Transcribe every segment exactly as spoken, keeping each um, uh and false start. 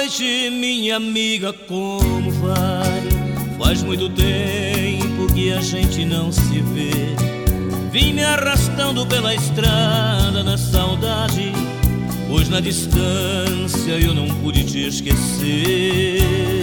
noite, minha amiga, como vai? Faz muito tempo que a gente não se vê. Vim me arrastando pela estrada na saudade, pois na distância eu não pude te esquecer.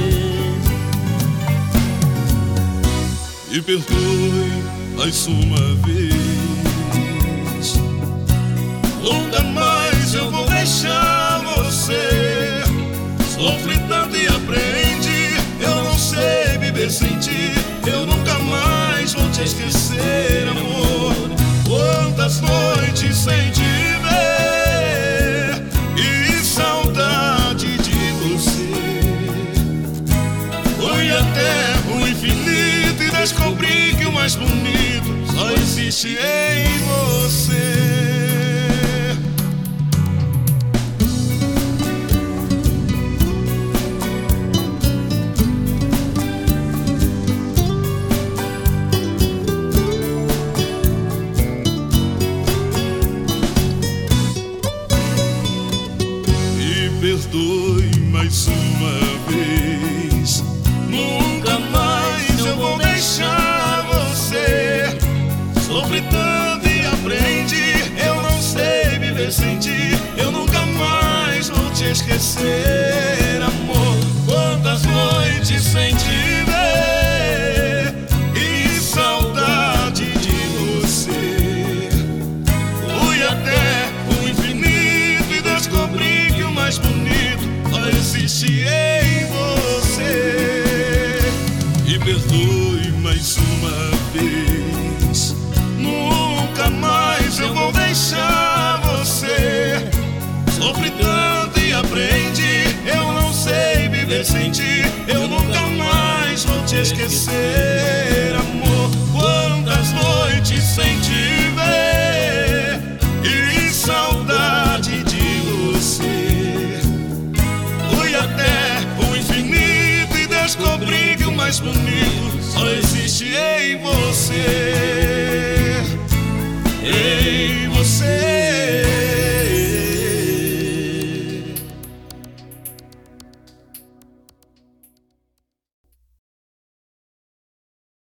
Me perdoe mais uma vez, nunca mais eu vou deixar você. Sofri tanto e aprendi, eu não sei viver sem ti. Eu nunca mais vou te esquecer, amor. Quantas noites sem te ver e saudade de você. Fui até o infinito e descobri que o mais bonito só existe em você. Perdoe mais uma vez, nunca mais eu vou deixar você. Sofri tanto e aprendi, eu não sei viver sem ti. Eu nunca mais vou te esquecer.